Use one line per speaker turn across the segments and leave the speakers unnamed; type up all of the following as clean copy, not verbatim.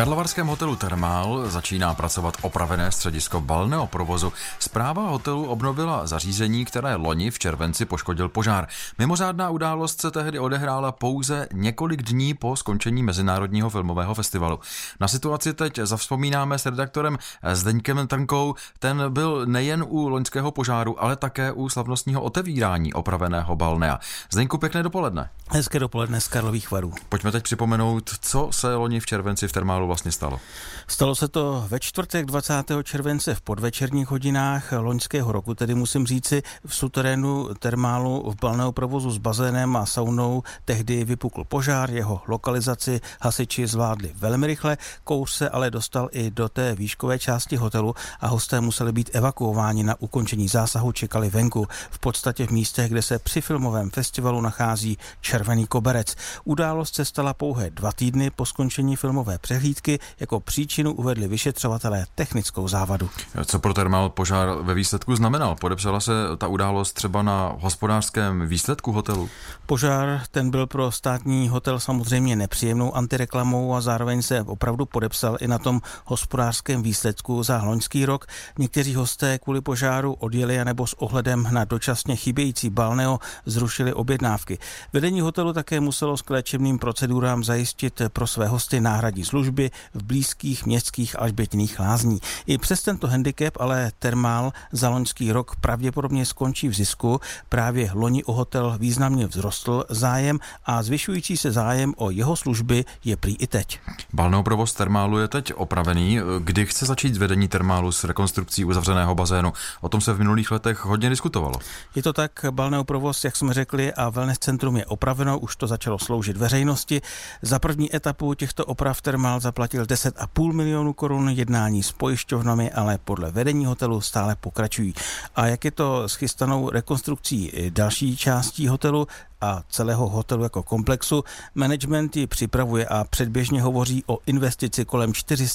karlovarském hotelu Thermal začíná pracovat opravené středisko balného provozu. Správa hotelu obnovila zařízení, které loni v červenci poškodil požár. Mimořádná událost se tehdy odehrála pouze několik dní po skončení Mezinárodního filmového festivalu. Na situaci teď zavzpomínáme s redaktorem Zdeňkem Trnkou. Ten byl nejen u loňského požáru, ale také u slavnostního otevírání opraveného balnea. Zdeňku, pěkné dopoledne.
Hezké dopoledne z Karlových Varů.
Pojďme teď připomenout, co se loni v červenci v Thermalu vlastně stalo.
Stalo se to ve čtvrtek 20. července v podvečerních hodinách loňského roku, tedy musím říci v suterénu Thermalu v balného provozu s bazénem a saunou tehdy vypukl požár, jeho lokalizaci hasiči zvládli velmi rychle, kouř se ale dostal i do té výškové části hotelu a hosté museli být evakuováni. Na ukončení zásahu čekali venku, v podstatě v místech, kde se při filmovém festivalu nachází Červený koberec. Událost se stala pouhé 2 týdny po skončení filmové přehlídky, jako příčinu uvedli vyšetřovatelé technickou závadu.
Co pro Thermal požár ve výsledku znamenal? Podepsala se ta událost třeba na hospodářském výsledku hotelu?
Požár ten byl pro státní hotel samozřejmě nepříjemnou antireklamou a zároveň se opravdu podepsal i na tom hospodářském výsledku za loňský rok. Někteří hosté kvůli požáru odjeli anebo s ohledem na dočasně chybějící balneo zrušili objednávky. Vedení hotelu také muselo k léčebným procedurám zajistit pro své hosty náhradní služby v blízkých městských Alžbětiných lázní. I přes tento handicap ale Thermal za loňský rok pravděpodobně skončí v zisku. Právě loni o hotel významně vzrostl zájem a zvyšující se zájem o jeho služby je prý i teď.
Balneoprovoz Thermalu je teď opravený. Kdy chce začít vedení Thermalu s rekonstrukcí uzavřeného bazénu? O tom se v minulých letech hodně diskutovalo.
Je to tak, balneoprovoz, jak jsme řekli, a wellness centrum je opraveno, už to začalo sloužit veřejnosti. Za první etapu těchto oprav Thermal zaplatil 10,5 milionu korun, jednání s pojišťovnami, ale podle vedení hotelu stále pokračují. A jak je to s chystanou rekonstrukcí další částí hotelu a celého hotelu jako komplexu? Management ji připravuje a předběžně hovoří o investici kolem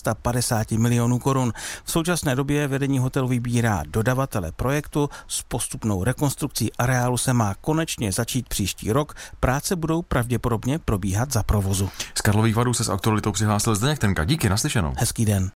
450 milionů korun. V současné době vedení hotelu vybírá dodavatele projektu. S postupnou rekonstrukcí areálu se má konečně začít příští rok. Práce budou pravděpodobně probíhat za provozu.
Z Karlových Varů se s aktualitou přihlásil Zdeněk Trnka. Díky, naslyšenou.
Hezký den.